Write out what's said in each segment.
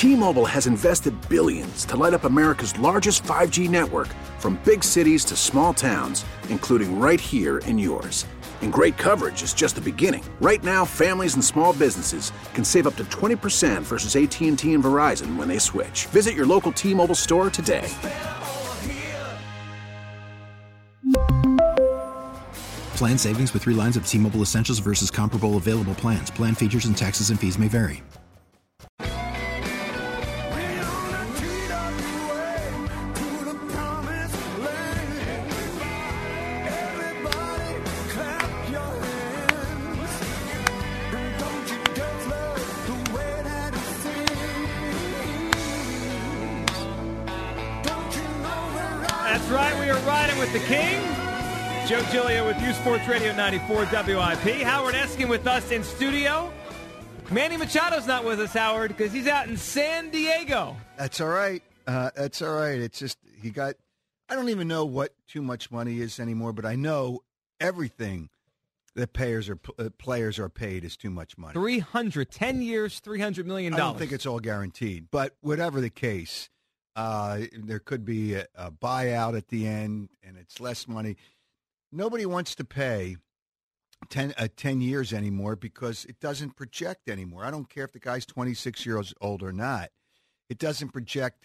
T-Mobile has invested billions to light up America's largest 5G network, from big cities to small towns, including right here in yours. And great coverage is just the beginning. Right now, families and small businesses can save up to 20% versus AT&T and Verizon when they switch. Visit your local T-Mobile store today. Plan savings with 3 lines of T-Mobile Essentials versus comparable available plans. Plan features and taxes and fees may vary. That's right, we are riding with the king. Joe Giglio with U Sports Radio 94 WIP. Howard Eskin with us in studio. Manny Machado's not with us, Howard, because he's out in San Diego. That's all right. That's all right. It's just I don't even know what too much money is anymore, but I know everything that players are paid is too much money. 10 years, $300 million. I don't think it's all guaranteed, but whatever the case, there could be a buyout at the end, and it's less money. Nobody wants to pay 10 years anymore because it doesn't project anymore. I don't care if the guy's 26 years old or not. It doesn't project.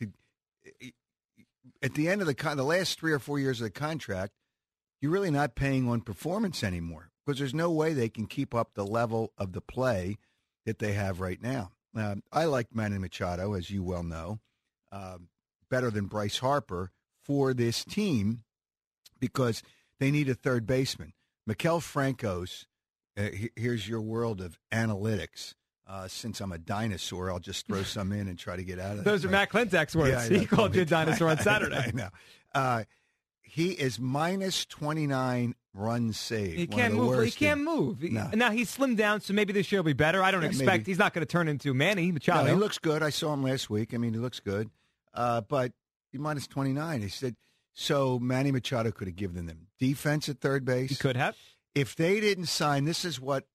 At the end of the last 3 or 4 years of the contract, you're really not paying on performance anymore because there's no way they can keep up the level of the play that they have right now. I like Manny Machado, as you well know, better than Bryce Harper for this team because they need a third baseman. Maikel Franco's, here's your world of analytics. Since I'm a dinosaur, I'll just throw some in and try to get out of it. Those are Matt Klentak's words. Yeah, he called you a dinosaur on Saturday. I know. He is minus 29 runs saved. He can't move. He can't move. No. Now, he's slimmed down, so maybe this year will be better. I don't expect maybe. He's not going to turn into Manny Machado. No, he looks good. I saw him last week. I mean, he looks good. But he minus 29. He said, so Manny Machado could have given them defense at third base. He could have. If they didn't sign, this is what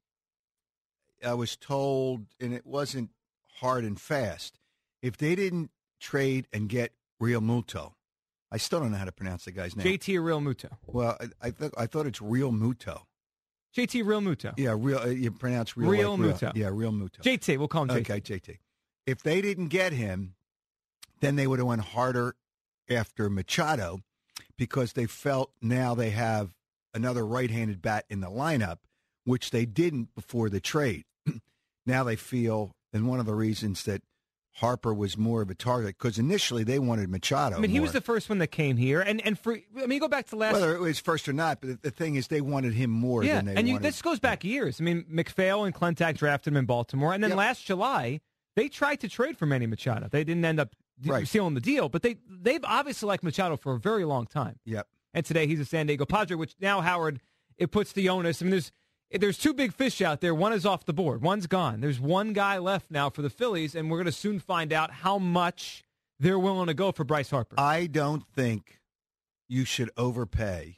I was told, and it wasn't hard and fast. If they didn't trade and get Real Muto, I still don't know how to pronounce the guy's name. JT or Real Muto? Well, I thought it's Real Muto. JT Real Muto. Yeah, real. You pronounce real. Real like Muto. Yeah, Real Muto. JT, we'll call him JT. Okay, JT. If they didn't get him, then they would have went harder after Machado because they felt now they have another right-handed bat in the lineup, which they didn't before the trade. Now they feel, and one of the reasons that Harper was more of a target, because initially they wanted Machado. I mean, he more. was the first one that came here, and go back to last. Whether it was first or not, but the thing is, they wanted him more than they wanted. This goes back years. I mean, McPhail and Klentak drafted him in Baltimore, and then last July they tried to trade for Manny Machado. They didn't end up sealing the deal, but they've obviously liked Machado for a very long time. Yep. And today he's a San Diego Padre, which now, Howard, it puts the onus. I mean, there's two big fish out there. One is off the board. One's gone. There's one guy left now for the Phillies, and we're going to soon find out how much they're willing to go for Bryce Harper. I don't think you should overpay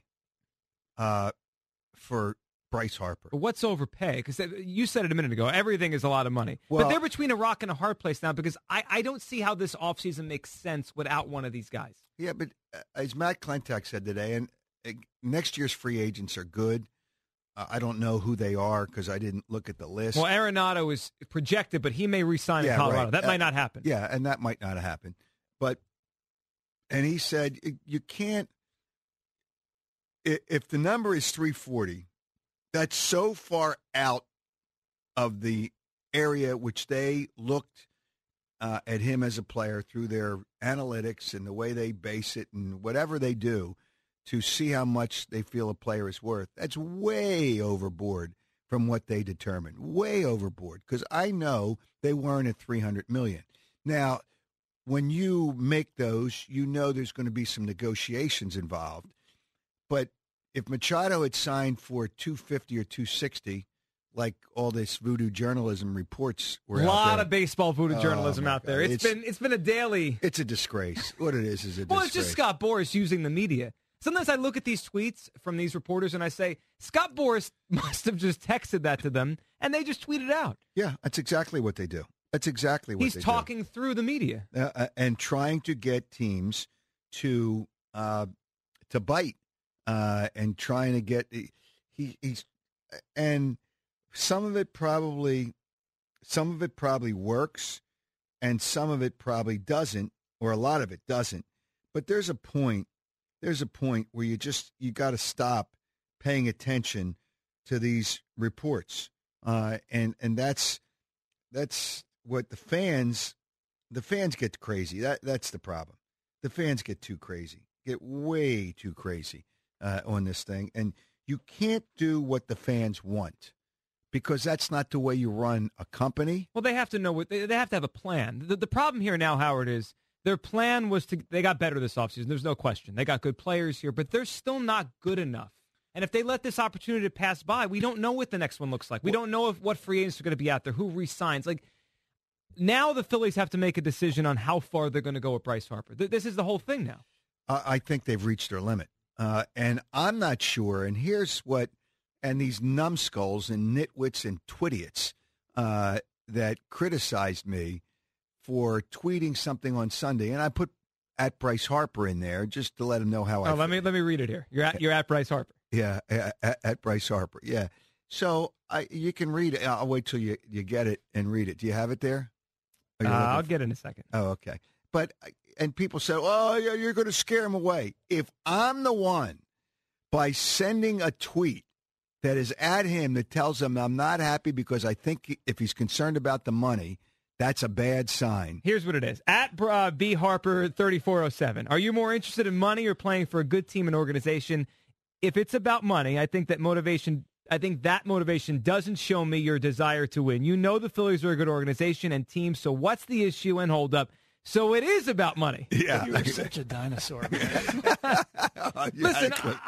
for Bryce Harper. But what's overpay? Because you said it a minute ago. Everything is a lot of money. But they're between a rock and a hard place now because I don't see how this offseason makes sense without one of these guys. Yeah, but as Matt Klentak said today, and next year's free agents are good. I don't know who they are because I didn't look at the list. Well, Arenado is projected, but he may re-sign in Colorado. Right. That might not happen. Yeah, and that might not happen. And he said you can't – if the number is 340, that's so far out of the area which they looked at him as a player through their analytics and the way they base it and whatever they do to see how much they feel a player is worth. That's way overboard from what they determined. Way overboard, because I know they weren't at $300 million. Now, when you make those, you know there's going to be some negotiations involved. But if Machado had signed for $250 or $260, like all this voodoo journalism reports were out there. A lot of baseball voodoo journalism out there. It's been a daily. It's a disgrace. What it is a disgrace. Well, it's just Scott Boras using the media. Sometimes I look at these tweets from these reporters and I say, Scott Boras must have just texted that to them, and they just tweeted it out. Yeah, that's exactly what they do. That's exactly what he's they talking through the media and trying to get teams to bite and trying to get he's and some of it probably works and some of it probably doesn't, or a lot of it doesn't. But there's a point where you got to stop paying attention to these reports, and that's what the fans get crazy. That's the problem. The fans get too crazy, get way too crazy on this thing, and you can't do what the fans want because that's not the way you run a company. Well, they have to know they have to have a plan. The problem here now, Howard, is their plan was they got better this offseason. There's no question. They got good players here, but they're still not good enough. And if they let this opportunity pass by, we don't know what the next one looks like. We don't know what free agents are going to be out there, who re-signs. Like, now the Phillies have to make a decision on how far they're going to go with Bryce Harper. This is the whole thing now. I think they've reached their limit. And I'm not sure. And here's what, and these numbskulls and nitwits and twidiots that criticized me for tweeting something on Sunday, and I put at Bryce Harper in there just to let him know how I feel. Let me read it here. You're at Bryce Harper. Yeah, at Bryce Harper. Yeah. So you can read it. I'll wait till you get it and read it. Do you have it there? I'll get it in a second. Oh, okay. But and people say, "Oh, yeah, you're going to scare him away." If I'm the one by sending a tweet that is at him that tells him I'm not happy because I think if he's concerned about the money, that's a bad sign. Here's what it is. At B Harper 3407. Are you more interested in money or playing for a good team and organization? If it's about money, I think that motivation doesn't show me your desire to win. You know the Phillies are a good organization and team, so what's the issue? And hold up. So it is about money. Yeah. You're such a dinosaur, man. Listen,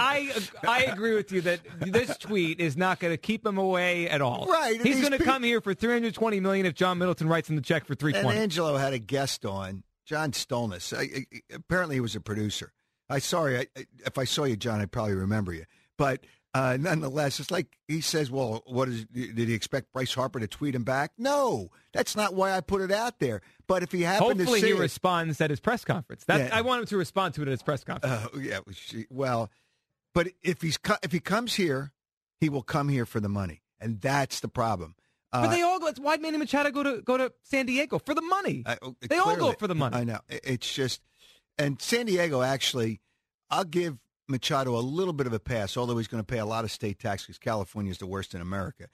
I agree with you that this tweet is not going to keep him away at all. Right. He's going to come here for $320 million if John Middleton writes him the check for $320. And Angelo had a guest on, John Stolness. Apparently he was a producer. If I saw you, John, I'd probably remember you. But nonetheless, it's like he says, well, did he expect Bryce Harper to tweet him back? No, that's not why I put it out there. But if he happened Hopefully to see he responds at his press conference. I want him to respond to it at his press conference. But if he comes here, he will come here for the money, and that's the problem. But they all go. Why'd Manny Machado go to San Diego for the money? They all go for the money. I know. It's just, and San Diego actually, I'll give Machado a little bit of a pass, although he's going to pay a lot of state tax because California is the worst in America.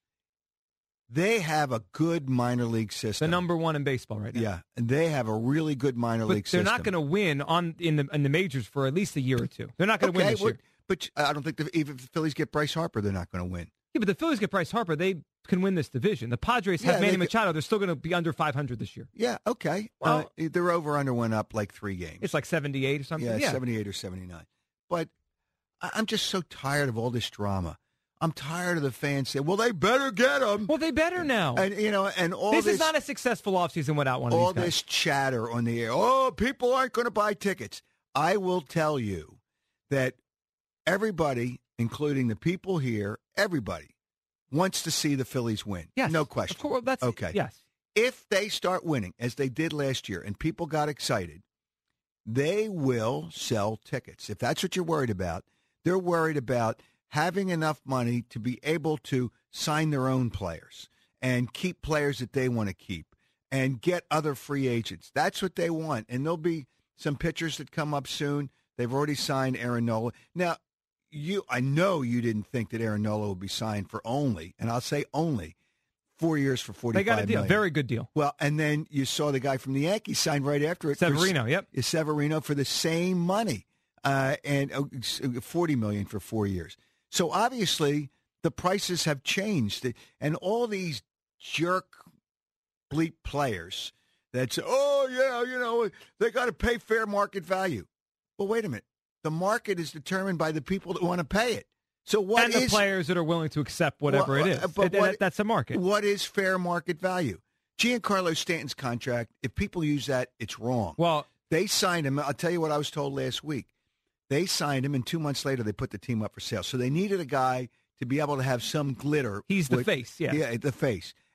They have a good minor league system. The number one in baseball right now. Yeah, and they have a really good minor league system. They're not going to win in the majors for at least a year or two. They're not going to win this year. But I don't think even if the Phillies get Bryce Harper, they're not going to win. Yeah, but the Phillies get Bryce Harper, they can win this division. The Padres have Manny Machado. They're still going to be under 500 this year. Yeah, okay. Well, their over-under went up like 3 games. It's like 78 or something. Yeah, 78 or 79. But I'm just so tired of all this drama. I'm tired of the fans saying, well, they better get him. Well, they better now. And all this is not a successful offseason without one of these guys. All this chatter on the air. Oh, people aren't going to buy tickets. I will tell you that everybody, including the people here, everybody wants to see the Phillies win. Yes. No question. Of course, that's okay. Yes. If they start winning, as they did last year, and people got excited, they will sell tickets. If that's what you're worried about, they're worried about having enough money to be able to sign their own players and keep players that they want to keep and get other free agents. That's what they want. And there'll be some pitchers that come up soon. They've already signed Aaron Nola. Now, I know you didn't think that Aaron Nola would be signed for only, and I'll say only, 4 years for $45 million. They got a deal. Very good deal. Well, and then you saw the guy from the Yankees signed right after it. Severino, yep. Severino for the same money, and $40 million for 4 years. So obviously the prices have changed, and all these jerk bleep players that say, "Oh yeah, they got to pay fair market value." Well, wait a minute. The market is determined by the people that want to pay it. So what and the players that are willing to accept whatever it is. But that's a market. What is fair market value? Giancarlo Stanton's contract, if people use that, it's wrong. Well, they signed him. I'll tell you what I was told last week. They signed him, and 2 months later they put the team up for sale. So they needed a guy to be able to have some glitter. He's the face, yeah. Yeah, the face.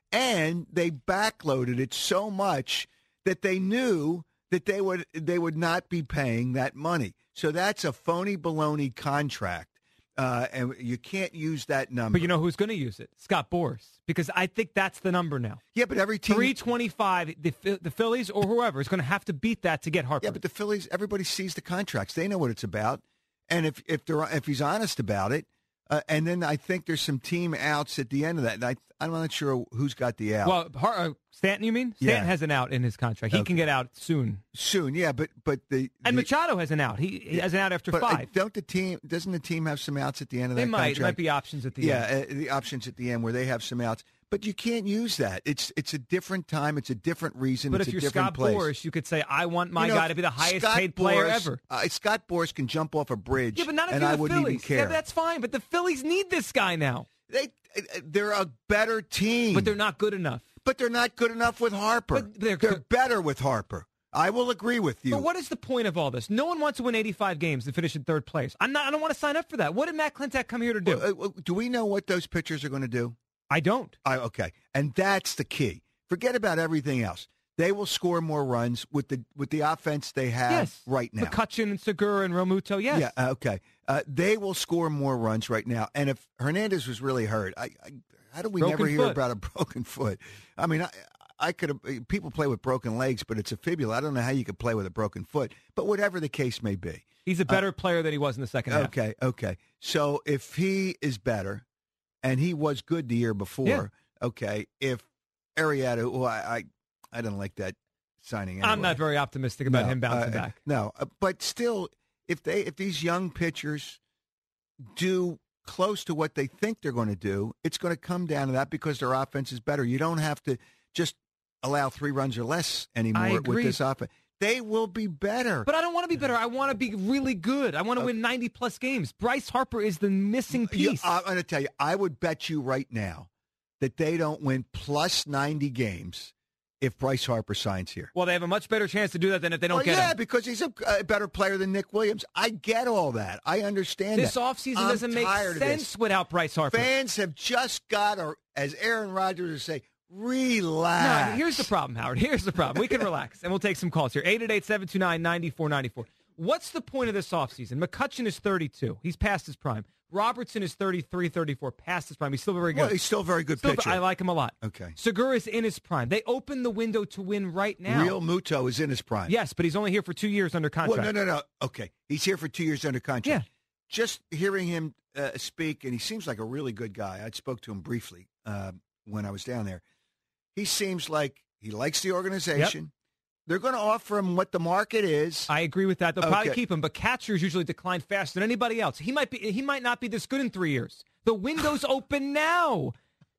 and they backloaded it so much that they knew that they would not be paying that money. So that's a phony baloney contract, and you can't use that number. But you know who's going to use it? Scott Boras, because I think that's the number now. Yeah, but every team 325. The Phillies or whoever is going to have to beat that to get Harper. Yeah, but the Phillies, everybody sees the contracts. They know what it's about, and if he's honest about it, and then I think there's some team outs at the end of that. And I'm not sure who's got the out. Well, Stanton, you mean? Stanton has an out in his contract. He can get out soon. Soon, yeah, but Machado has an out. He has an out after 5. Doesn't the team have some outs at the end of that contract? It might be options at the end. Yeah, the options at the end where they have some outs. But you can't use that. It's a different time. It's a different reason. But it's if you're a different Scott place. Boras, you could say, I want my guy to be the highest paid player ever. Scott Boras can jump off a bridge, yeah, but not if and you're I the wouldn't Phillies. even care. Yeah, that's fine. But the Phillies need this guy now. They're a better team. But they're not good enough. But they're not good enough with Harper. But they're better with Harper. I will agree with you. But what is the point of all this? No one wants to win 85 games and finish in third place. I don't want to sign up for that. What did Matt Klentak come here to do? Do we know what those pitchers are going to do? I don't. Okay, and that's the key. Forget about everything else. They will score more runs with the offense they have right now. McCutchen and Segura and Romuto, yes. Yeah, okay. They will score more runs right now. And if Hernandez was really hurt, how do we never hear about a broken foot? I mean, I could have. People play with broken legs, but it's a fibula. I don't know how you could play with a broken foot. But whatever the case may be, he's a better player than he was in the second half. Okay. So if he is better, and he was good the year before, okay. If Arrieta, who I didn't like that signing. Anyway. I'm not very optimistic about him bouncing back. No, but still, if these young pitchers do close to what they think they're going to do, it's going to come down to that because their offense is better. You don't have to just allow 3 runs or less anymore with this offense. They will be better. But I don't want to be better. I want to be really good. I want to win 90-plus games. Bryce Harper is the missing piece. I'm going to tell you, I would bet you right now that they don't win plus 90 games if Bryce Harper signs here. Well, they have a much better chance to do that than if they don't get him. Yeah, because he's a better player than Nick Williams. I get all that. I understand this offseason doesn't make sense without Bryce Harper. Fans have just got, as Aaron Rodgers would say, relax. No, here's the problem, Howard. Here's the problem. We can relax, and we'll take some calls here. 888-729-9494. What's the point of this offseason? McCutchen is 32. He's past his prime. Robertson is 33, 34, past his prime. He's still very good. Well, he's still a very good pitcher. I like him a lot. Okay. Segura is in his prime. They open the window to win right now. Real Muto is in his prime. Yes, but he's only here for 2 years under contract. Well, no. Okay. He's here for 2 years under contract. Yeah. Just hearing him speak, and he seems like a really good guy. I spoke to him briefly when I was down there. He seems like he likes the organization. Yep. They're going to offer him what the market is. I agree with that. They'll probably keep him, but catchers usually decline faster than anybody else. He might not be this good in 3 years. The window's open now.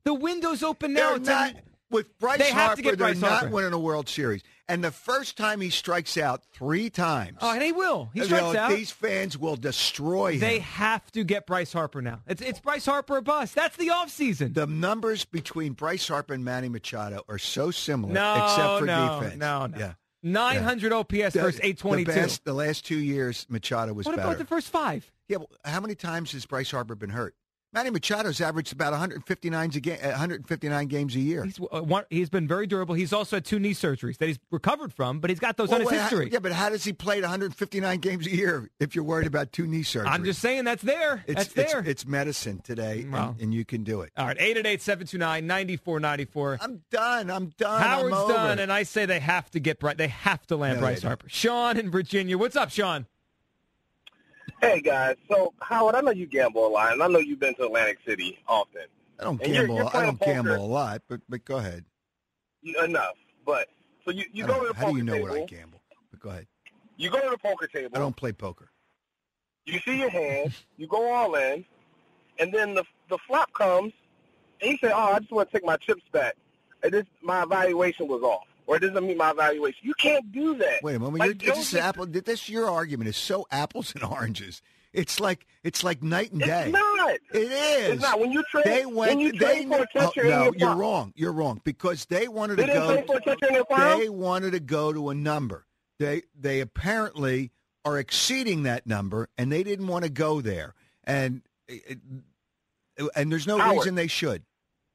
With Bryce Harper, they're not winning a World Series. And the first time he strikes out 3 times. Oh, and he will. He strikes out. These fans will destroy him. They have to get Bryce Harper now. It's Bryce Harper or bust. That's the offseason. The numbers between Bryce Harper and Manny Machado are so similar, except for defense. No. Yeah. 900 OPS versus 822. The last 2 years, Machado was better. What about the first 5? Yeah, well, how many times has Bryce Harper been hurt? Manny Machado's averaged about 159 games a year. He's been very durable. He's also had 2 knee surgeries that he's recovered from, but he's got those on his history. Yeah, but how does he play 159 games a year if you're worried about 2 knee surgeries? I'm just saying that's there. It's medicine today, and you can do it. All right, 888-729-9494. I'm done. Howard's done, and I say they have to land Bryce Harper. Sean in Virginia. What's up, Sean? Hey, guys. So, Howard, I know you gamble a lot, and I know you've been to Atlantic City often. I don't gamble. I don't gamble a lot, but go ahead. Enough. But so you go to the poker table. How do you know what I gamble? But go ahead. You go to the poker table. I don't play poker. You see your hand. You go all in, and then the flop comes, and you say, "Oh, I just want to take my chips back. My evaluation was off." Or it doesn't meet my evaluation. You can't do that. Wait a moment. Your argument is so apples and oranges. It's like night and day. It's not. It is. It's not. When you trade for a catcher in your prime. You're wrong. Because they wanted to go. Trade for a catcher in their prime? They wanted to go to a number. They apparently are exceeding that number, and they didn't want to go there. And there's no reason they should.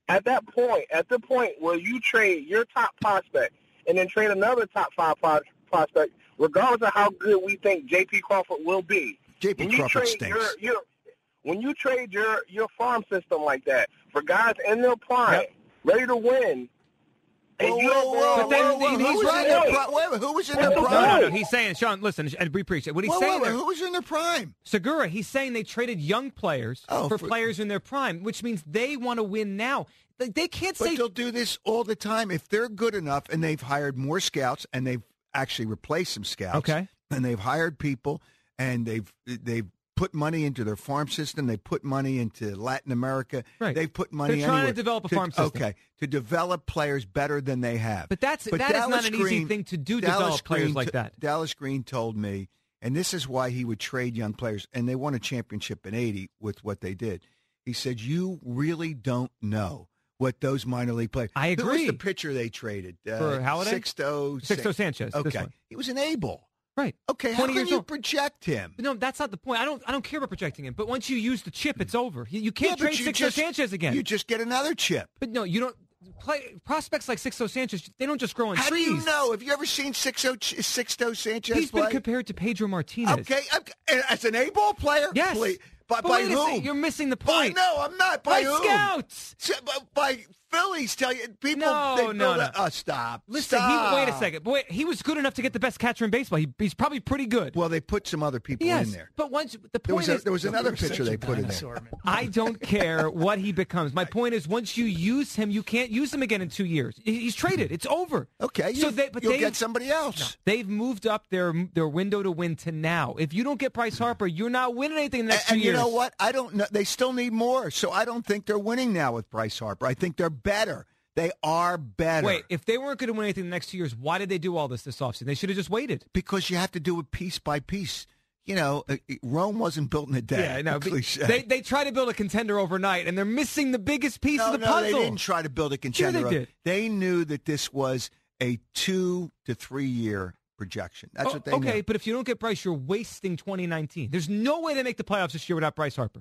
at the point where you trade your top prospect and then trade another top 5 prospect, regardless of how good we think J.P. Crawford will be. J.P. Crawford stinks. When you trade your farm system like that for guys in their prime, ready to win. Who was in their prime? No. He's saying, Sean, listen, and we appreciate it. What he's saying who was in their prime? Segura, he's saying they traded young players for players in their prime, which means they want to win now. They can't say... But they'll do this all the time. If they're good enough and they've hired more scouts and they've actually replaced some scouts. Okay. And they've hired people and they've put money into their farm system. They put money into Latin America. Right. They've put money They're trying anywhere to develop a farm system. Okay, to develop players better than they have. But that is not an easy thing to do, develop players like that. Dallas Green told me, and this is why he would trade young players, and they won a championship in 80 with what they did. He said, you really don't know what those minor league players. I agree. Who was the pitcher they traded? For Halladay? Sixto Sanchez. Okay. He was an A-ball. Right. Okay, how can you project him? No, that's not the point. I don't care about projecting him. But once you use the chip, it's over. You can't trade Sixto Sanchez again. You just get another chip. But no, you don't. Prospects like Sixto Sanchez, they don't just grow on trees. How do you know? Have you ever seen Sixto Sanchez He's play? been compared to Pedro Martinez. Okay, as an A-ball player? Yes. Please. By wait whom? You're missing the point. No, I'm not. By whom? Scouts. By Phillies tell you people. No. Stop. Listen, Stop. wait a second. Boy, he was good enough to get the best catcher in baseball. He's probably pretty good. Well, they put some other people in there. But once the point is, there was another pitcher they put in there. I don't care what he becomes. My point is, once you use him, you can't use him again in 2 years. He's traded. It's over. Okay, so you'll get somebody else. No, they've moved up their window to win to now. If you don't get Bryce Harper, you're not winning anything in the next 2 years. And you know what? I don't know. They still need more. So I don't think they're winning now with Bryce Harper. I think they're better. They are better. Wait, if they weren't going to win anything in the next 2 years, why did they do all this offseason? They should have just waited. Because you have to do it piece by piece. You know, Rome wasn't built in a day. Yeah, no. They try to build a contender overnight, and they're missing the biggest piece of the puzzle. No, they didn't try to build a contender. Sure they did. They knew that this was a 2 to 3 year projection. That's what they knew. Okay, but if you don't get Bryce, you're wasting 2019. There's no way they make the playoffs this year without Bryce Harper.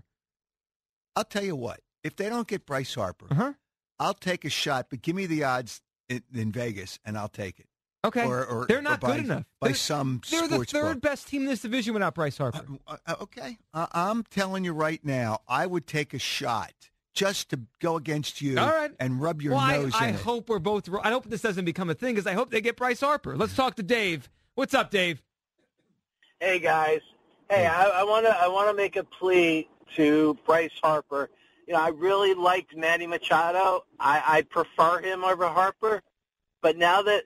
I'll tell you what. If they don't get Bryce Harper, I'll take a shot, but give me the odds in Vegas, and I'll take it. Okay. Or they're not good enough. By they're the third best team in this division without Bryce Harper. Okay. I'm telling you right now, I would take a shot just to go against you and rub your nose in it. I hope we're both wrong. I hope this doesn't become a thing because I hope they get Bryce Harper. Let's talk to Dave. What's up, Dave? Hey, guys. Hey, I want to make a plea to Bryce Harper. You know, I really liked Manny Machado. I prefer him over Harper. But now that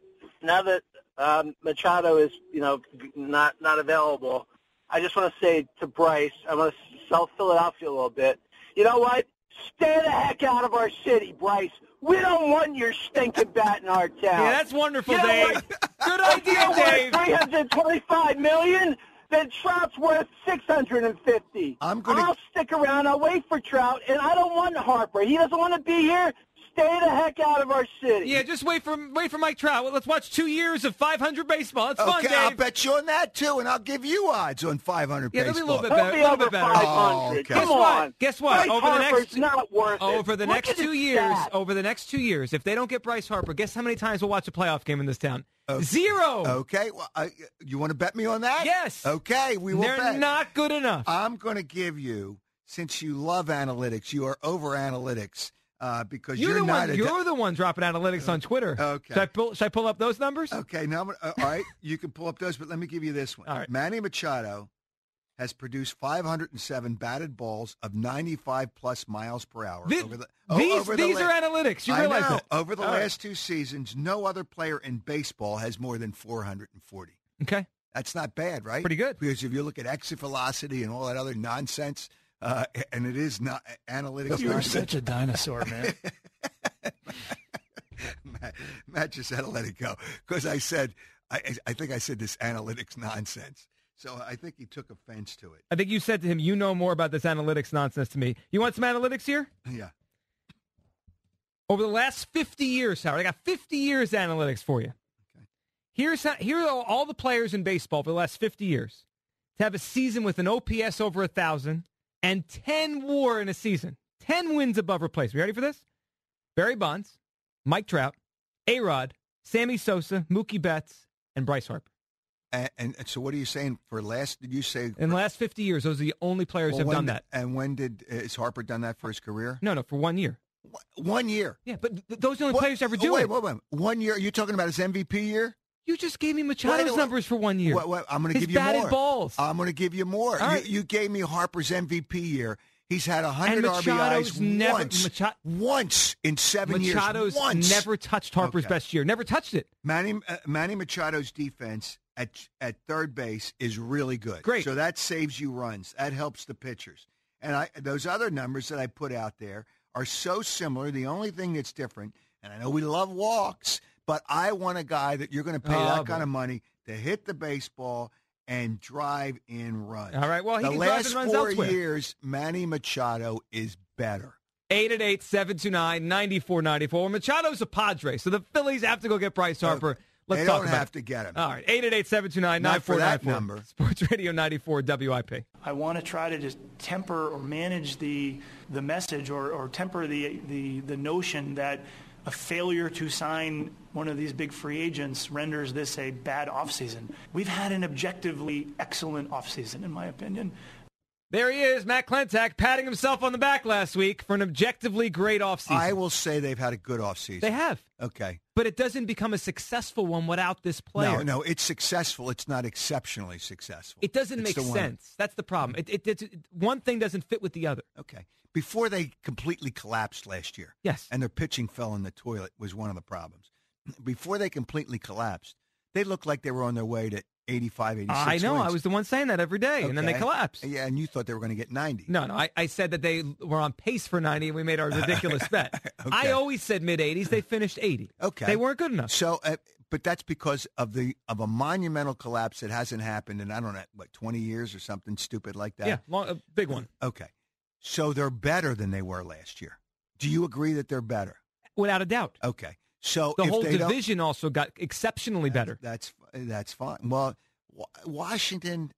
Machado is, you know, not available, I just want to say to Bryce, I want to sell Philadelphia a little bit. You know what? Stay the heck out of our city, Bryce. We don't want your stinking bat in our town. Yeah, that's wonderful, Dave. Good idea, Dave. $325 million. Then Trout's worth $650. I'll stick around. I'll wait for Trout, and I don't want Harper. He doesn't want to be here. Stay the heck out of our city. Yeah, just wait for Mike Trout. Well, let's watch 2 years of 500 baseball. That's fun, Dave. I'll bet you on that too, and I'll give you odds on 500 baseball. Yeah, that'll be a little bit better. He'll be over 500. Oh, okay. Come on. Guess what? Bryce not worth it. Over the next 2 years, if they don't get Bryce Harper, guess how many times we'll watch a playoff game in this town? 0. Okay. Well, you want to bet me on that? Yes. Okay, we will bet. They're not good enough. I'm going to give you, since you love analytics, you are over analytics. Because you're the one dropping analytics on Twitter. Okay. Should I pull up those numbers? Okay. Now, all right, you can pull up those, but let me give you this one. All right. Manny Machado has produced 507 batted balls of 95-plus miles per hour. These are analytics. You realize that? Over the last 2 seasons, no other player in baseball has more than 440. Okay. That's not bad, right? Pretty good. Because if you look at exit velocity and all that other nonsense, and it is not analytics. You're such a dinosaur, man. Matt just had to let it go because I said, I think I said this analytics nonsense. So I think he took offense to it. I think you said to him, you know more about this analytics nonsense to me. You want some analytics here? Yeah. Over the last 50 years, Howard, I got 50 years analytics for you. Okay. Here are all the players in baseball for the last 50 years to have a season with an OPS over 1,000 and 10 WAR in a season. 10 wins above replacement. You ready for this? Barry Bonds, Mike Trout, A-Rod, Sammy Sosa, Mookie Betts, and Bryce Harper. And so what are you saying for last, did you say? In the last 50 years, those are the only players who have done that. And when has Harper done that for his career? No, for 1 year. 1 year? Yeah, but those are the only players who ever do it. Wait. 1 year? Are you talking about his MVP year? You just gave me Machado's numbers for 1 year. I'm going to give you more. His batted balls. I'm going to give you more. Right. You gave me Harper's MVP year. He's had 100 Machado's RBIs once in 7 years. Machado's never touched Harper's best year. Never touched it. Manny Machado's defense at third base is really good. Great. So that saves you runs. That helps the pitchers. And those other numbers that I put out there are so similar. The only thing that's different, and I know we love walks, but I want a guy that you're going to pay kind of money to hit the baseball and drive in runs. All right, well, he can drive in runs elsewhere. The last 4 years, Manny Machado is better. 888-729-9494. Machado's a Padre, so the Phillies have to go get Bryce Harper. Let's talk about it. They don't have to get him. All right, 888-729-9494. Not for that number. Sports Radio 94 WIP. I want to try to just temper or manage the message or temper the notion that a failure to sign one of these big free agents renders this a bad offseason. We've had an objectively excellent offseason, in my opinion. There he is, Matt Klentak, patting himself on the back last week for an objectively great offseason. I will say they've had a good offseason. They have. Okay. But it doesn't become a successful one without this player. No, it's successful. It's not exceptionally successful. It doesn't make sense. That's the problem. One thing doesn't fit with the other. Okay. Before they completely collapsed last year. Yes. And their pitching fell in the toilet was one of the problems. Before they completely collapsed, they looked like they were on their way to 85, 86 I know. wins. I was the one saying that every day, and then they collapsed. Yeah, and you thought they were going to get 90. No, I said that they were on pace for 90, and we made our ridiculous bet. Okay. I always said mid-80s. They finished 80. Okay. They weren't good enough. So, but that's because of a monumental collapse that hasn't happened in, I don't know, 20 years or something stupid like that? Yeah, a big one. Okay. So they're better than they were last year. Do you agree that they're better? Without a doubt. Okay. So the if whole they division also got exceptionally better. That's fine. Well, Washington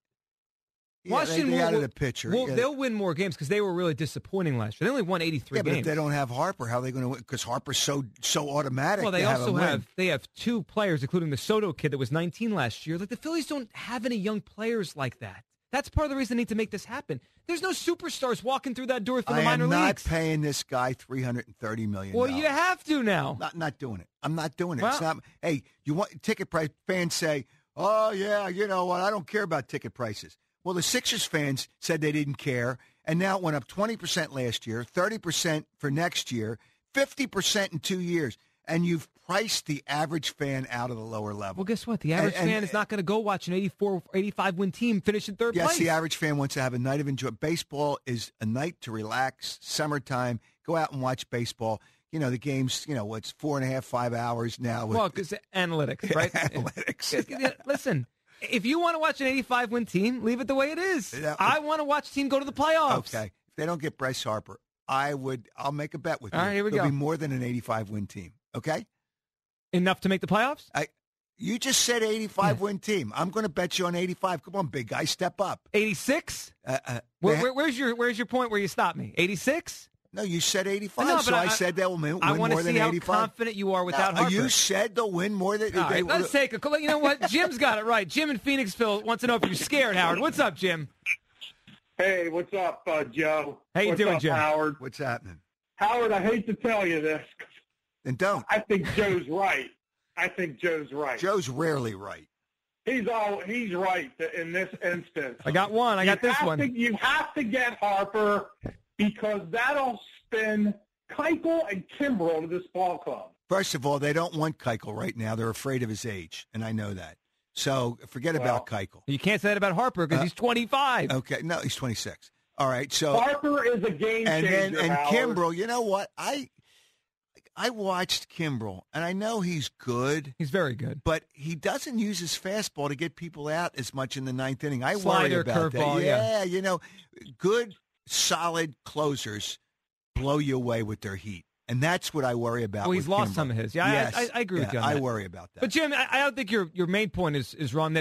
they added a pitcher. Well, they'll win more games because they were really disappointing last year. They only won 83 games. But if they don't have Harper, how are they going to win? Because Harper's so automatic. Well, they also have two players, including the Soto kid that was 19 last year. Like the Phillies don't have any young players like that. That's part of the reason they need to make this happen. There's no superstars walking through that door from the minor leagues. I'm not paying this guy $330 million. Well, you have to now. Not doing it. I'm not doing it. Well, it's not. Hey, you want ticket price? Fans say, "Oh yeah, you know what? I don't care about ticket prices." Well, the Sixers fans said they didn't care, and now it went up 20% last year, 30% for next year, 50% in 2 years, and you've priced the average fan out of the lower level. Well, guess what? The average fan is not going to go watch an 84, 85-win team finish in third place. Yes, the average fan wants to have a night of enjoyment. Baseball is a night to relax, summertime, go out and watch baseball. You know, the game's, it's 4.5, 5 hours now. Well, because analytics, right? Analytics. Listen, if you want to watch an 85-win team, leave it the way it is. I want to watch a team go to the playoffs. Okay. If they don't get Bryce Harper, I'll make a bet with you. All right, here we There'll go. be more than an 85-win team. Okay? Enough to make the playoffs? You just said 85-win team. I'm going to bet you on 85. Come on, big guy, step up. 86? Where's your point where you stopped me? 86? No, you said 85, no, so I said they'll win more than 85. I want to see how confident you are without Harper. You said they'll win more than... All right, let's take a call. You know what? Jim's got it right. Jim in Phoenixville wants to know if you're scared, Howard. What's up, Jim? Hey, what's up, Joe? How you doing, Jim? Howard? What's happening? Howard, I hate to tell you this. Then don't. I think Joe's right. Joe's rarely right. He's right in this instance. I got one. I got this one. You have to get Harper because that'll spin Keuchel and Kimbrel to this ball club. First of all, they don't want Keuchel right now. They're afraid of his age, and I know that. So forget about Keuchel. You can't say that about Harper because he's 25. Okay, no, he's 26. All right, so Harper is a game changer. And Kimbrel, you know what? I watched Kimbrel, and I know he's good. He's very good. But he doesn't use his fastball to get people out as much in the ninth inning. I Slider, worry about curveball, that. Yeah, good, solid closers blow you away with their heat. And that's what I worry about. Well, he's lost Kimbrel. some of his. Yeah, yes. I agree with you on that. that. I worry about that. But, Jim, I don't think your main point is wrong, that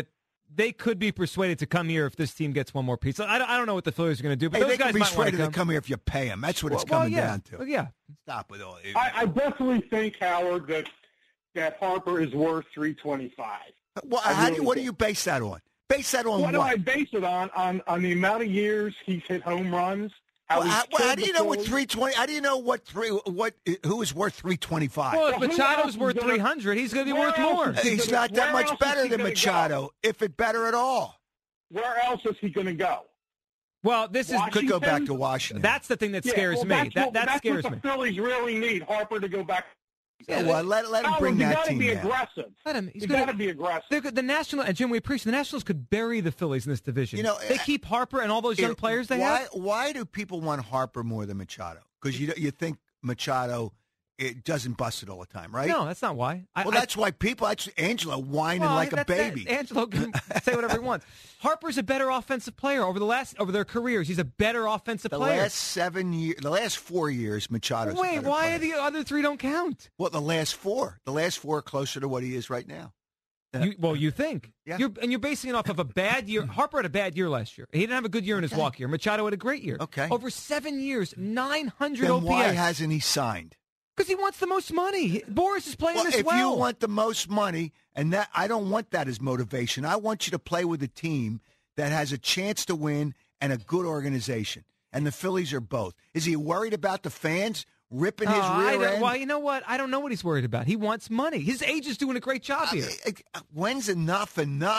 they could be persuaded to come here if this team gets one more piece. I don't know what the Phillies are going to do, but those they guys can be might want persuaded to come here if you pay them. That's what it's coming down to. Well, yeah. Stop with all. I definitely think, Howard, that Harper is worth $325. Well, what do you base that on? Base that on what? what? Do I base it on the amount of years he's hit home runs? How do you know what 320? How do you know who is worth 325? Well, if Machado's worth 300, he's going to be worth more. He's not that much better than Machado, if it better at all. Where else is he going to go? Well, could go back to Washington. That's the thing that scares me. That scares me. That's what the Phillies really need, Harper to go back. Yeah, well, let him bring that team down. Aggressive. Let him. He's got to be aggressive. The National and Jim, we appreciate the Nationals could bury the Phillies in this division. They keep Harper and all those young players they have. Why do people want Harper more than Machado? Because you think Machado doesn't bust it all the time, right? No, that's not why. That's why people. That's Angelo whining like a baby. Angelo can say whatever he wants. Harper's a better offensive player over their careers. He's a better offensive player. The last 4 years, Machado's. Wait, why the other three don't count? Well, the last four are closer to what he is right now. You think? Yeah. You're basing it off of a bad year. Harper had a bad year last year. He didn't have a good year in his walk year. Machado had a great year. Okay. Over 7 years, 900 then OPS. Why hasn't he signed? Because he wants the most money. Boris is playing this well. If you want the most money, and that I don't want that as motivation. I want you to play with a team that has a chance to win and a good organization. And the Phillies are both. Is he worried about the fans ripping his rear end? Well, you know what? I don't know what he's worried about. He wants money. His agent's doing a great job here. When's enough?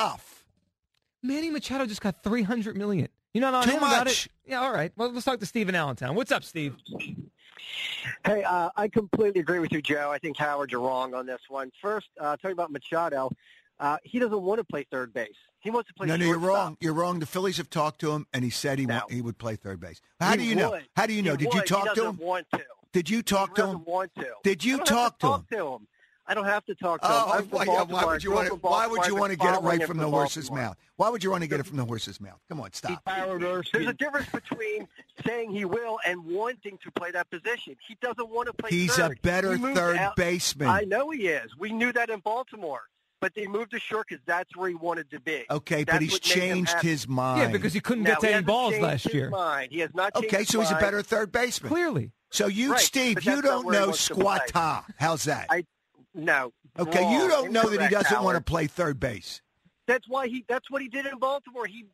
Manny Machado just got $300 million. You're not on Too him much. about it? Yeah, all right. Well, let's talk to Steve in Allentown. What's up, Steve? Hey, I completely agree with you, Joe. I think Howard's wrong on this one. First, talking about Machado, he doesn't want to play third base. He wants to play shortstop. No, you're wrong. You're wrong. The Phillies have talked to him, and he said he would play third base. How do you know? How do you know? Did you talk to him? He doesn't want to. Did you talk to him? He doesn't want to. Did you talk to him? I don't have to talk to him. Why would you want to get it right from the horse's mouth? Why would you want to get it from the horse's mouth? Come on, stop. There's a difference between saying he will and wanting to play that position. He doesn't want to play third. He's a better third baseman. I know he is. We knew that in Baltimore. But they moved to short because that's where he wanted to be. Okay, but he's changed his mind. Yeah, because he couldn't get to any balls last year. He has not changed his so he's a better third baseman. Clearly. So Steve, you don't know squatta. How's that? No. Okay, wrong. You don't know that he doesn't Howard. want to play third base. That's what he did in Baltimore. He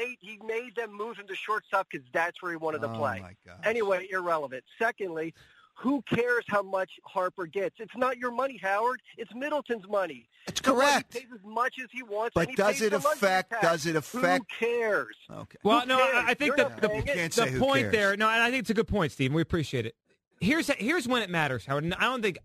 made them move him to shortstop because that's where he wanted to play. My God. Anyway, irrelevant. Secondly, who cares how much Harper gets? It's not your money, Howard. It's Middleton's money. That's correct. He pays as much as he wants. But and he does it pays the affect? luxury tax. Does it affect? Who cares? Okay. Well, no, I think the point there. No, I think it's a good point, Steve. We appreciate it. Here's when it matters, Howard. And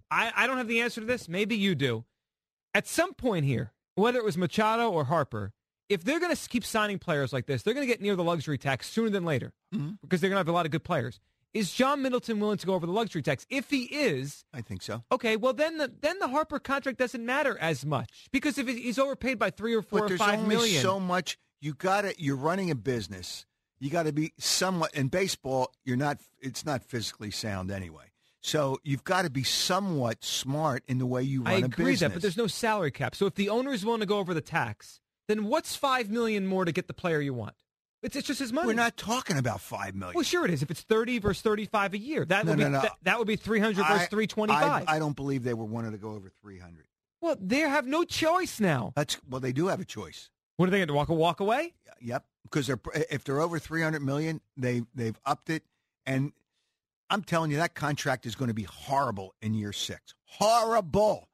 I don't have the answer to this. Maybe you do. At some point here, whether it was Machado or Harper, if they're going to keep signing players like this, they're going to get near the luxury tax sooner than later because they're going to have a lot of good players. Is John Middleton willing to go over the luxury tax? If he is, I think so. Okay, well then the Harper contract doesn't matter as much because if he's overpaid by $3 or $4 or $5 million, but there's only so much. You're running a business. You got to be somewhat in baseball. It's not physically sound anyway. So you've got to be somewhat smart in the way you run a business. I agree that, but there's no salary cap. So if the owner is willing to go over the tax, then what's $5 million more to get the player you want? It's just his money. We're not talking about $5 million. Well, sure it is. If it's 30 versus 35 a year, that would be 300 versus 325. I don't believe they wanted to go over 300. Well, they have no choice now. They do have a choice. What are they going to walk away? Yep. Because if they're over $300 million, they've upped it, and I'm telling you that contract is going to be horrible in year 6. Horrible.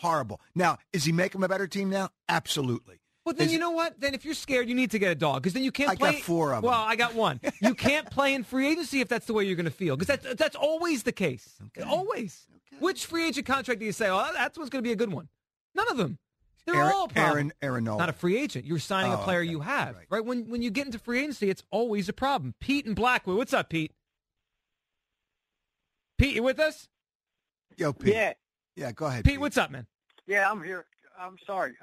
Now, is he making them a better team now? Absolutely. Well, then you know what? Then if you're scared, you need to get a dog because then you can't play. I got 4 of them. Well, I got 1. You can't play in free agency if that's the way you're going to feel because that's always the case. Okay. Always. Okay. Which free agent contract do you say, oh, that's one's going to be a good one? None of them. They're all problem. Aaron Nola. Not a free agent. You're signing a player you have. Right? When you get into free agency, it's always a problem. Pete in Blackwood. What's up, Pete? Pete, you with us? Yo, Pete. Yeah. Yeah, go ahead, Pete, what's up, man? Yeah, I'm here. I'm sorry.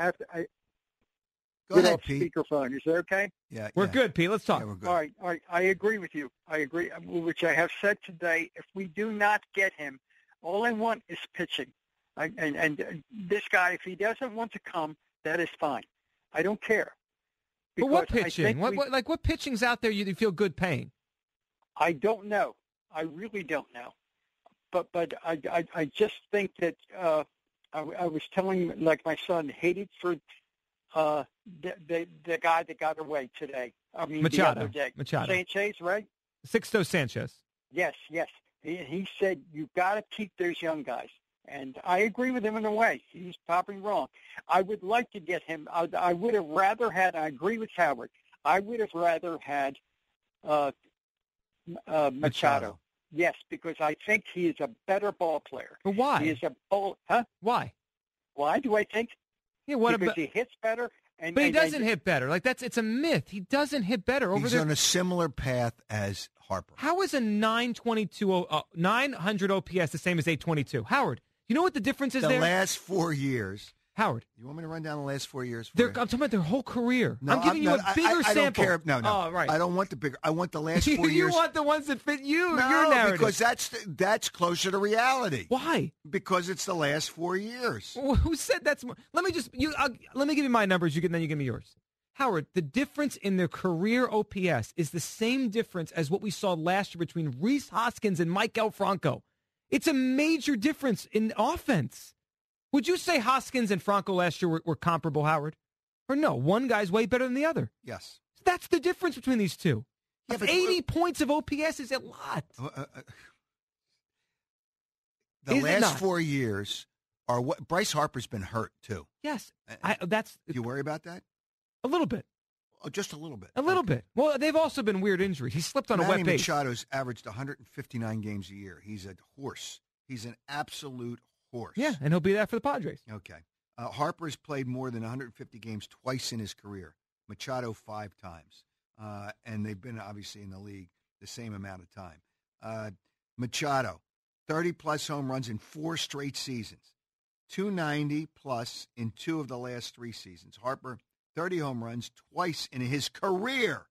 Go ahead, Pete. Speakerphone. Is that okay? Yeah. We're good, Pete. Let's talk. Yeah, we're good. All right. I agree with you. I agree, which I have said today. If we do not get him, all I want is pitching. And this guy, if he doesn't want to come, that is fine. I don't care. But what Because I pitching? think What pitching's out there you feel good paying? I don't know. I really don't know. But I just think that I was telling, like, my son hated for the guy that got away today. I mean, Machado. the other day. Machado. Sanchez, right? Sixto Sanchez. Yes. He said, you've got to keep those young guys. And I agree with him in a way. He's probably wrong. I would like to get him. I would have rather had, I agree with Howard, I would have rather had Machado. Yes, because I think he is a better ball player. But why? He is a ball. Huh? Why? Why do I think? Yeah, what because about? he hits better. But he doesn't hit better. Like it's a myth. He doesn't hit better over He's there. on a similar path as Harper. How is a 900 OPS the same as 822? Howard, you know what the difference is The there? last 4 years. Howard. You want me to run down the last 4 years? I'm talking about their whole career. No, I'm giving you a bigger I sample. don't care. No. Oh, right. I don't want the bigger. I want the last 4 years. You want the ones that fit you, No, your narrative. because that's closer to reality. Why? Because it's the last 4 years. Well, who said that's more? Let me give you my numbers. Then you give me yours. Howard, the difference in their career OPS is the same difference as what we saw last year between Rhys Hoskins and Maikel Franco. It's a major difference in offense. Would you say Hoskins and Franco last year were comparable, Howard? Or no, one guy's way better than the other? Yes. That's the difference between these two. Yeah, but 80 points of OPS is a lot. The Is it last not? 4 years are what Bryce Harper's been hurt too. Yes. Do you worry about that? A little bit. Oh, just a little bit. A little bit. Well, they've also been weird injuries. He slipped on a Manny wet base. Machado's averaged 159 games a year. He's a horse. He's an absolute horse. Yeah, and he'll be there for the Padres. Okay. Harper's played more than 150 games twice in his career. Machado 5 times. And they've been obviously in the league the same amount of time. Machado, 30-plus home runs in 4 straight seasons. 290-plus in 2 of the last 3 seasons. Harper, 30 home runs twice in his career,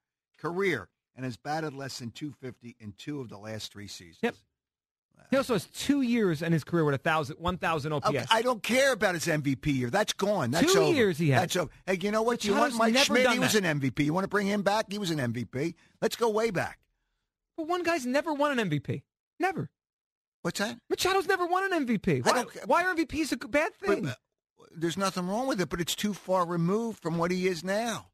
and has batted less than 250 in 2 of the last 3 seasons. Yep. He also has 2 years in his career with 1,000 OPS. Okay, I don't care about his MVP year. That's gone. That's 2 over. years he has. That's over. Hey, you know what? You Machado's want Mike never Schmidt? done He was that. an MVP. You want to bring him back? He was an MVP. Let's go way back. But one guy's never won an MVP. Never. What's that? Machado's never won an MVP. Why are MVPs a bad thing? But, there's nothing wrong with it, but it's too far removed from what he is now.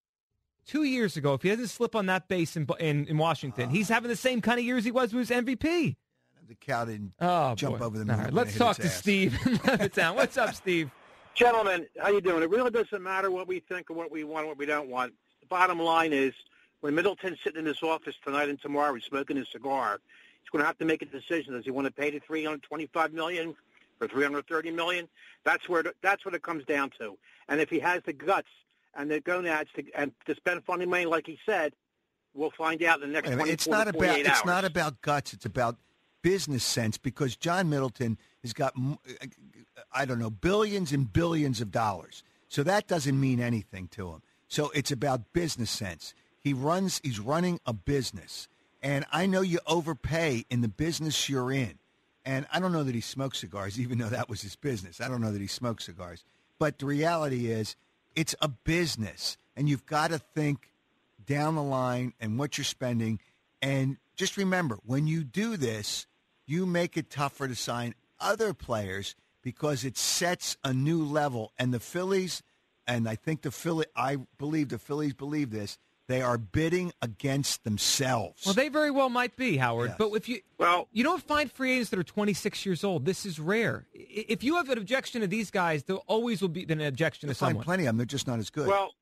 2 years ago, if he doesn't slip on that base in Washington, he's having the same kind of years he was with his MVP. The cow didn't boy. jump over the moon. All right, when let's it hit talk its to ass. Steve in Levittown. What's up, Steve? Gentlemen, how you doing? It really doesn't matter what we think or what we want or what we don't want. The bottom line is, when Middleton's sitting in his office tonight and tomorrow, he's smoking his cigar, he's going to have to make a decision. Does he want to pay the $325 million or $330 million? That's what it comes down to. And if he has the guts and the gonads to spend funny money like he said, we'll find out in the next 24 It's not to 48 hours. It's not about guts. It's about business sense, because John Middleton has got, I don't know, billions and billions of dollars. So that doesn't mean anything to him. So it's about business sense. He's running a business. And I know you overpay in the business you're in. And I don't know that he smokes cigars, even though that was his business. I don't know that he smokes cigars. But the reality is, it's a business. And you've got to think down the line and what you're spending. And just remember, when you do this, you make it tougher to sign other players because it sets a new level. And the Phillies, and I believe the Phillies believe this, they are bidding against themselves. Well, they very well might be, Howard. Yes. But if you don't find free agents that are 26 years old. This is rare. If you have an objection to these guys, there always will be an objection to someone. Find plenty of them. They're just not as good. Well,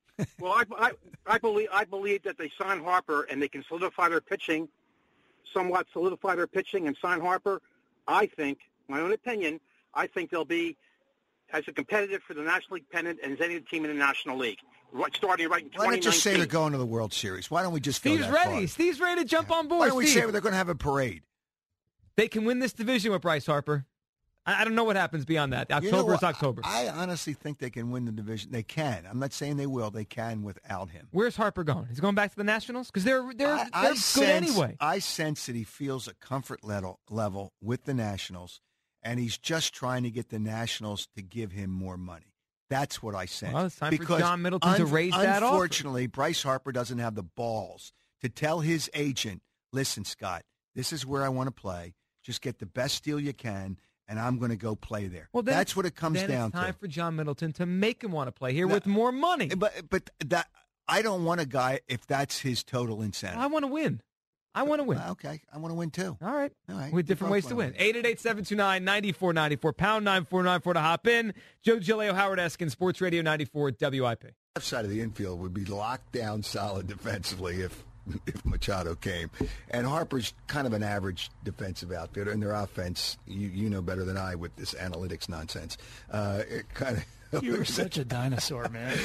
I believe that they sign Harper and they can solidify their pitching, somewhat solidify their pitching and sign Harper. I think, my own opinion, I think they'll be as a competitive for the National League pennant as any team in the National League, starting right in 2019. Why not just say they're going to the World Series? Why don't we just go Steve's that ready. far? Steve's ready to jump on board. Why don't we Steve, say they're going to have a parade? they can win this division with Bryce Harper. I don't know what happens beyond that. October is October. I honestly think they can win the division. They can. I'm not saying they will. They can without him. Where's Harper going? He's going back to the Nationals? Because they're I good sense, anyway. I sense that he feels a comfort level with the Nationals, and he's just trying to get the Nationals to give him more money. That's what I said. Well, it's time because for John Middleton to raise that offer. Unfortunately, Bryce Harper doesn't have the balls to tell his agent, listen, Scott, this is where I want to play. Just get the best deal you can, and I'm going to go play there. Well, that's what it comes down it's time to. for John Middleton to make him want to play here with more money. But that I don't want a guy if that's his total incentive. I want to win. Okay, I want to win too. All right. We have different ways to win. 888-729-9494. Pound 9494 to hop in. Joe Giglio, Howard Eskin, Sports Radio 94 WIP. Left side of the infield would be locked down solid defensively if Machado came. And Harper's kind of an average defensive outfielder, and their offense, you know better than I with this analytics nonsense. You're such a dinosaur, man.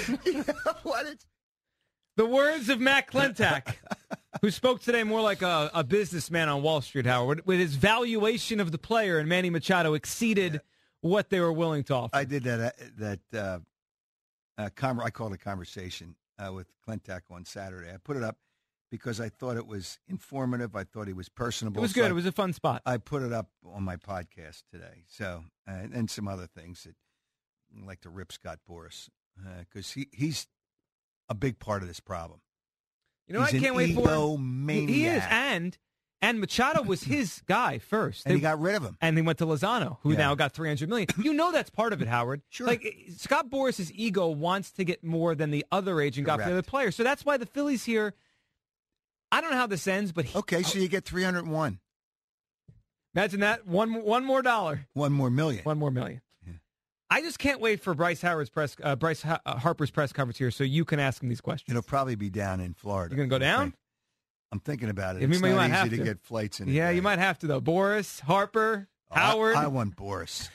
The words of Matt Klentak, who spoke today more like a businessman on Wall Street, Howard, with his valuation of the player and Manny Machado exceeded what they were willing to offer. I did I called a conversation with Klentak on Saturday. I put it up because I thought it was informative. I thought he was personable. It was good. It was a fun spot. I put it up on my podcast today. So, and some other things that I like to rip Scott Boras because he's a big part of this problem. You know, I can't wait for him. He is, and Machado was his guy first. And he got rid of him. And he went to Lozano, who now got $300 million. You know that's part of it, Howard. Sure. Like, Scott Boras' ego wants to get more than the other agent got for the other player. So that's why the Phillies here, I don't know how this ends, but... Okay, so you get 301. Imagine that. One more dollar. $1 more million. $1 more million. I just can't wait for Bryce Harper's press conference here so you can ask him these questions. It'll probably be down in Florida. You're going to go down? I'm thinking about it. It's not easy to get flights in. Yeah, you might have to, though. Boras, Harper, Howard. I want Boras.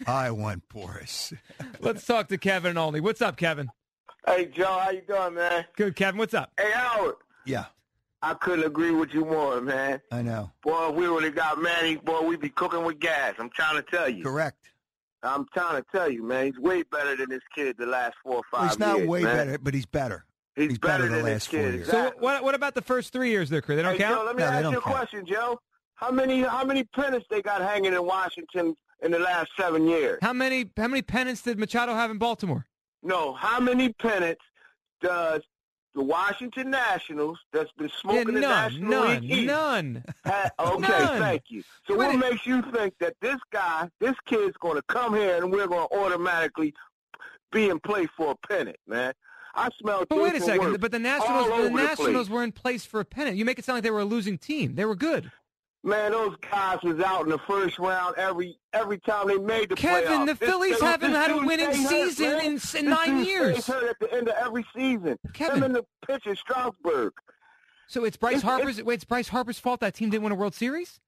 Let's talk to Kevin and Olney. What's up, Kevin? Hey, Joe. How you doing, man? Good, Kevin. What's up? Hey, Howard. Yeah. I couldn't agree with you more, man. I know. Boy, if we would have got Manny, boy, we'd be cooking with gas. I'm trying to tell you. Correct. I'm trying to tell you, man. He's way better than this kid the last 4 or 5 years. He's not way better, but he's better. He's better the than last this kid. 4 years. Exactly. So what about the first 3 years of their career? They don't count? Joe, let me ask you a question, Joe. How many pennants they got hanging in Washington in the last 7 years? How many pennants did Machado have in Baltimore? No, how many pennants does the Washington Nationals that's been smoking the National League East? None. Okay, thank you. So what makes you think that this kid's going to come here and we're going to automatically be in place for a pennant, man? I smell. But wait a second. But the Nationals were in place for a pennant. You make it sound like they were a losing team. They were good. Man, those guys was out in the first round every time they made the playoffs. Kevin, the Phillies haven't had a winning season in 9 years. He's hurt at the end of every season. Kevin. Him in the pitch in Strasburg. So it's Bryce Harper's fault that team didn't win a World Series?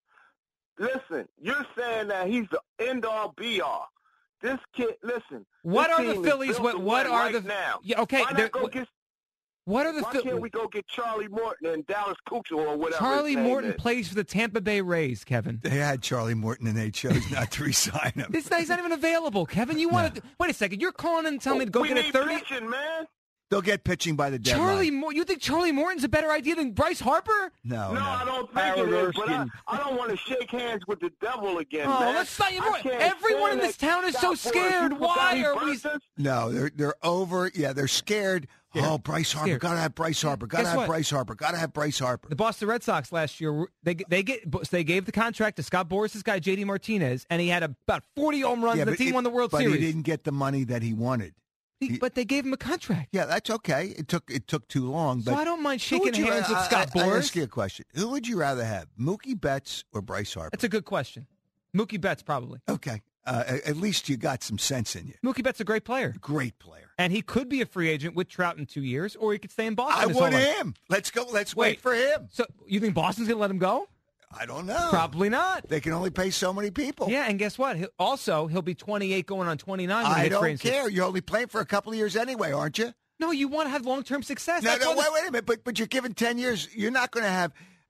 Listen, you're saying that he's the end-all, be-all. This kid, listen. What are the Phillies? What are the now? Yeah, okay. What are the? Why can't we go get Charlie Morton and Dallas Keuchel or whatever? Charlie Morton plays for the Tampa Bay Rays, Kevin. They had Charlie Morton and they chose not to resign him. He's not even available, Kevin. You want to wait a second? You're calling and telling me to go get a 30? Pitching, man. They'll get pitching by the deadline. You think Charlie Morton's a better idea than Bryce Harper? No, I don't think it is. But I don't want to shake hands with the devil again, man. Let's not. Everyone in this town is so scared. Why are we? No, they're over. Yeah, they're scared. Oh, Bryce Harper. Gotta have Bryce Harper. Gotta have Bryce Harper. Gotta have Bryce Harper. The Boston Red Sox last year, they gave the contract to Scott Boras' guy, J.D. Martinez, and he had about 40 home runs, and the team won the World Series. But he didn't get the money that he wanted. But they gave him a contract. Yeah, that's okay. It took too long. But so I don't mind shaking hands with Scott Boras. I'll ask you a question. Who would you rather have, Mookie Betts or Bryce Harper? That's a good question. Mookie Betts, probably. Okay. At least you got some sense in you. Mookie Betts is a great player. Great player. And he could be a free agent with Trout in 2 years, or he could stay in Boston. I want him. Let's go. Let's wait for him. So you think Boston's going to let him go? I don't know. Probably not. They can only pay so many people. Yeah, and guess what? He'll be 28 going on 29. When I don't care. You're only playing for a couple of years anyway, aren't you? No, you want to have long-term success. No, wait a minute. But you're given 10 years. You're not going to have.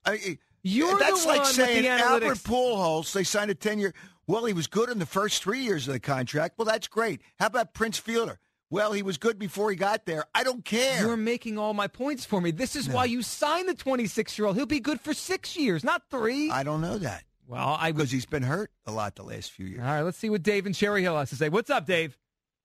That's like saying Albert Pujols. They signed a 10-year. Well, he was good in the first 3 years of the contract. Well, that's great. How about Prince Fielder? Well, he was good before he got there. I don't care. You're making all my points for me. This is why you signed the 26-year-old. He'll be good for 6 years, not 3. I don't know that. Well, because he's been hurt a lot the last few years. All right, let's see what Dave in Cherry Hill has to say. What's up, Dave?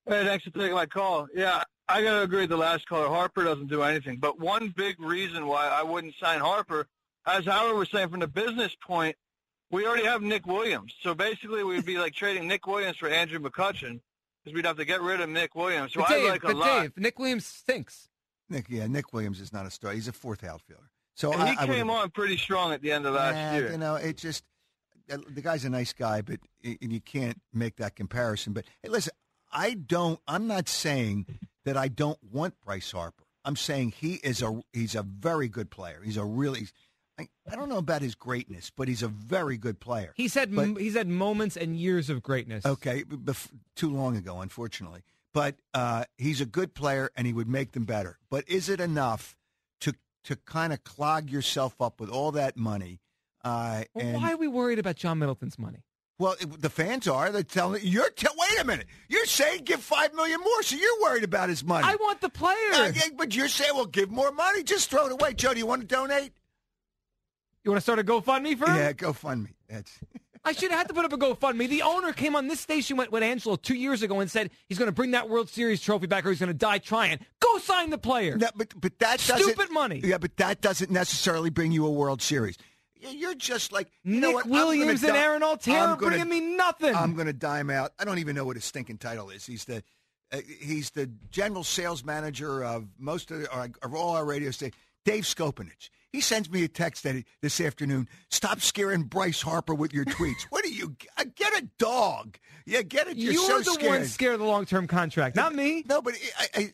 Hey, thanks for taking my call. Yeah, I got to agree with the last caller. Harper doesn't do anything. But one big reason why I wouldn't sign Harper, as Howard was saying from the business point, we already have Nick Williams. So basically we'd be like trading Nick Williams for Andrew McCutchen because we'd have to get rid of Nick Williams. So But I Dave, like a lot. Dave, Nick Williams stinks. Nick Williams is not a star. He's a fourth outfielder. So And he I came on pretty strong at the end of last year. You know, it just the guy's a nice guy, but and you can't make that comparison. But hey, listen, I'm not saying that I don't want Bryce Harper. I'm saying he's a very good player. He's a really I don't know about his greatness, but he's a very good player. He's had moments and years of greatness. Okay, too long ago, unfortunately. But he's a good player, and he would make them better. But is it enough to kind of clog yourself up with all that money? Why are we worried about John Middleton's money? Well, the fans are. They're telling wait a minute. You're saying give $5 million more, so you're worried about his money. I want the player. But you're saying, well, give more money. Just throw it away. Joe, do you want to donate? You want to start a GoFundMe for him? Yeah, GoFundMe. I should have had to put up a GoFundMe. The owner came on this station with Angelo 2 years ago and said he's going to bring that World Series trophy back or he's going to die trying. Go sign the player. No, but that doesn't... Stupid money. Yeah, but that doesn't necessarily bring you a World Series. You're just like... Nick Williams and Aaron Altera bringing me nothing. I'm going to dime out. I don't even know what his stinking title is. He's the general sales manager of of all our radio stations. Dave Skopinich. He sends me a text this afternoon. Stop scaring Bryce Harper with your tweets. What are you? Get a dog. Yeah, get it. You're so the one scared of the long-term contract, not me. No, but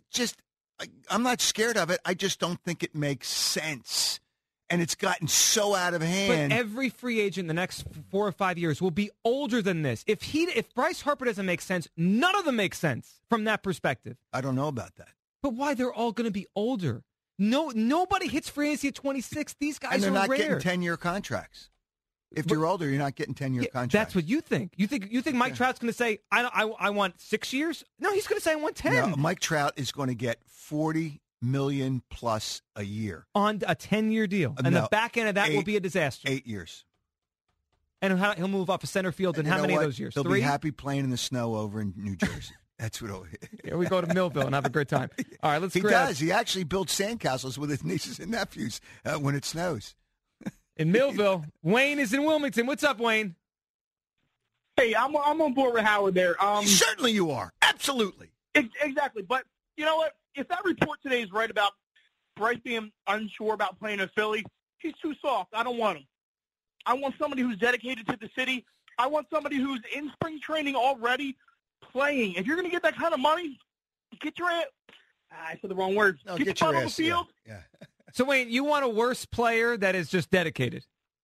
I'm not scared of it. I just don't think it makes sense. And it's gotten so out of hand. But every free agent in the next 4 or 5 years will be older than this. If Bryce Harper doesn't make sense, none of them make sense from that perspective. I don't know about that. But why? They're all going to be older. No, nobody hits free agency at 26. These guys are rare. And they're not getting 10-year contracts. If you're older, you're not getting 10-year contracts. That's what you think. You think Mike Trout's going to say, I want 6 years? No, he's going to say, I want 10. No, Mike Trout is going to get $40 million plus a year. On a 10-year deal. And the back end of that will be a disaster. 8 years. And he'll move off of center field in how many of those years? He'll 3? be happy playing in the snow over in New Jersey. That's what. Here we go to Millville and have a great time. All right, let's. He does. He actually builds sandcastles with his nieces and nephews when it snows. In Millville, Wayne is in Wilmington. What's up, Wayne? Hey, I'm on board with Howard there. Certainly you are. Absolutely. Exactly. But you know what? If that report today is right about Bryce being unsure about playing in Philly, he's too soft. I don't want him. I want somebody who's dedicated to the city. I want somebody who's in spring training already playing. If you're going to get that kind of money, get your ass. I said the wrong words. No, get your butt on the field. Yeah. So, Wayne, you want a worse player that is just dedicated?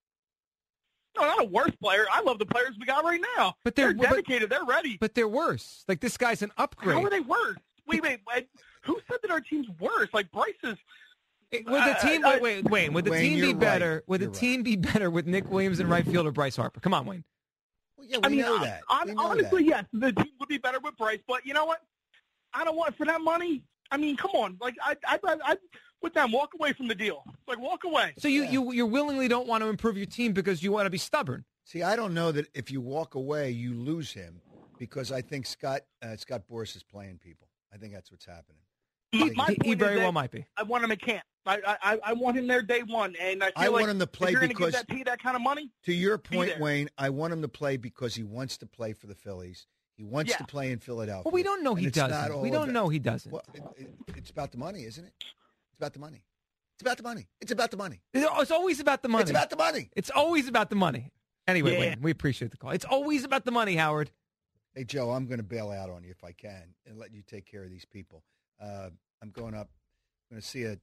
No, not a worse player. I love the players we got right now. But they're dedicated. They're ready. But they're worse. Like, this guy's an upgrade. How are they worse? Wait. Who said that our team's worse? Like, Bryce is... Would the team Would the team be better? Would the team be better with Nick Williams in right field or Bryce Harper? Come on, Wayne. Well, yeah, we know that. Honestly, yes, the team would be better with Bryce. But you know what? I don't want for that money. I mean, come on. Like I'd with them walk away from the deal. Like walk away. So you willingly don't want to improve your team because you want to be stubborn. See, I don't know that if you walk away, you lose him because I think Scott Boras is playing people. I think that's what's happening. He very well might be. I want him at camp. I want him there day one, and I want him to play if you're because give that kind of money. To your point, Wayne, I want him to play because he wants to play for the Phillies. He wants to play in Philadelphia. Well, we don't know he doesn't. We don't know he doesn't. Well, it's about the money, isn't it? It's about the money. It's about the money. It's about the money. It's always about the money. It's about the money. It's always about the money. Anyway, Wayne, we appreciate the call. It's always about the money, Howard. Hey, Joe, I'm going to bail out on you if I can and let you take care of these people. I'm going up. I'm going to see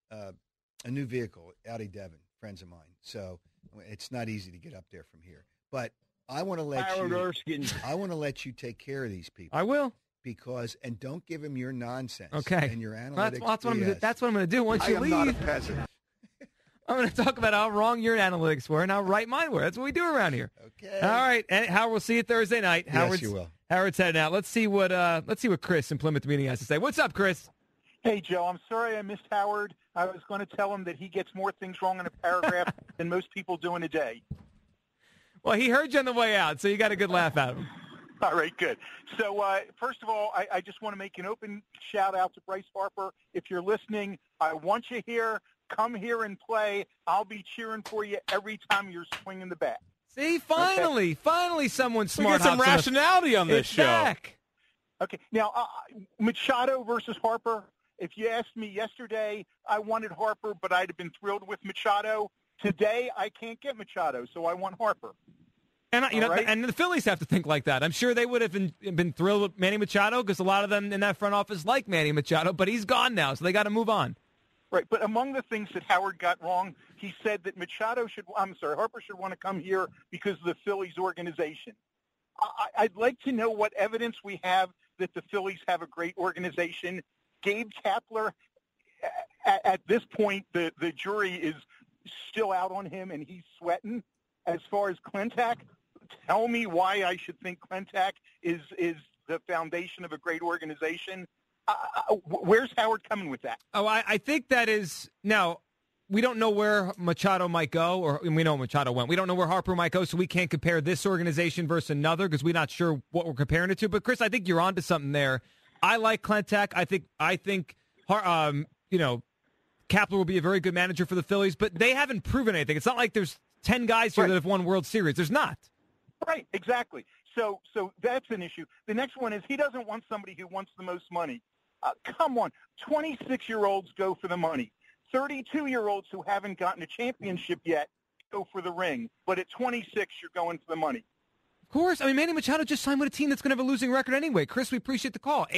a new vehicle, Audi Devon, friends of mine. So it's not easy to get up there from here. But I want to let you take care of these people. I will. And don't give them your nonsense. Okay. And your analytics. That's what I'm going to do once you leave. I am not a peasant. I'm going to talk about how wrong your analytics were and how right mine were. That's what we do around here. Okay. All right. And Howard, we'll see you Thursday night. Yes, you will. Howard's heading out. Let's see what Chris in Plymouth Meeting has to say. What's up, Chris? Hey, Joe, I'm sorry I missed Howard. I was going to tell him that he gets more things wrong in a paragraph than most people do in a day. Well, he heard you on the way out, so you got a good laugh out of him. All right, good. So first of all, I just want to make an open shout-out to Bryce Harper. If you're listening, I want you here. Come here and play. I'll be cheering for you every time you're swinging the bat. See, finally someone smart. We get some rationality on this show. Back. Okay, now, Machado versus Harper. If you asked me yesterday, I wanted Harper, but I'd have been thrilled with Machado. Today, I can't get Machado, so I want Harper. And right? and the Phillies have to think like that. I'm sure they would have been thrilled with Manny Machado because a lot of them in that front office like Manny Machado, but he's gone now, so they got to move on. Right, but among the things that Howard got wrong, he said that Harper should want to come here because of the Phillies organization. I'd like to know what evidence we have that the Phillies have a great organization. Gabe Kapler, at this point, the jury is still out on him, and he's sweating. As far as Klentak, tell me why I should think Klentak is the foundation of a great organization. Where's Howard coming with that? Oh, I think that is now. We don't know where Machado might go, and we know Machado went. We don't know where Harper might go, so we can't compare this organization versus another because we're not sure what we're comparing it to. But Chris, I think you're onto something there. I like Klentak. I think Kapler will be a very good manager for the Phillies, but they haven't proven anything. It's not like there's 10 guys here that have won World Series. There's not. Right, exactly. So that's an issue. The next one is he doesn't want somebody who wants the most money. Come on, 26-year-olds go for the money. 32-year-olds who haven't gotten a championship yet go for the ring. But at 26, you're going for the money. Of course. I mean, Manny Machado just signed with a team that's going to have a losing record anyway. Chris, we appreciate the call.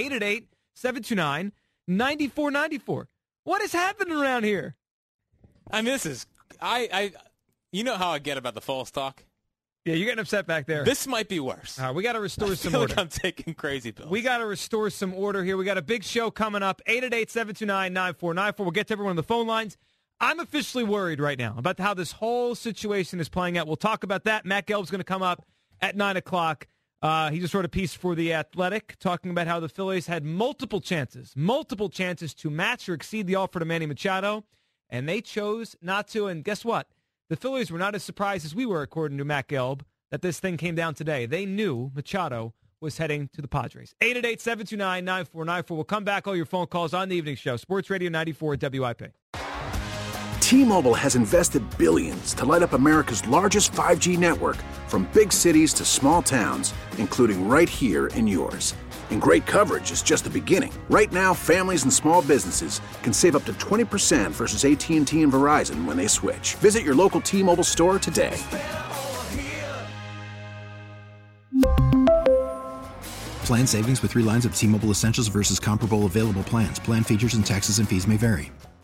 888-729-9494. What is happening around here? I mean, this is you know how I get about the Foles talk? Yeah, you're getting upset back there. This might be worse. We got to restore some order. order. I'm taking crazy pills. We got to restore some order here. We got a big show coming up. 888-729-9494. We'll get to everyone on the phone lines. I'm officially worried right now about how this whole situation is playing out. We'll talk about that. Matt Gelb's going to come up at 9 o'clock. He just wrote a piece for The Athletic talking about how the Phillies had multiple chances to match or exceed the offer to Manny Machado, and they chose not to. And guess what? The Phillies were not as surprised as we were, according to Matt Gelb, that this thing came down today. They knew Machado was heading to the Padres. 888-729-9494. We'll come back. All your phone calls on the evening show. Sports Radio 94 WIP. T-Mobile has invested billions to light up America's largest 5G network, from big cities to small towns, including right here in yours. And great coverage is just the beginning. Right now, families and small businesses can save up to 20% versus AT&T and Verizon when they switch. Visit your local T-Mobile store today. Plan savings with 3 lines of T-Mobile Essentials versus comparable available plans. Plan features and taxes and fees may vary.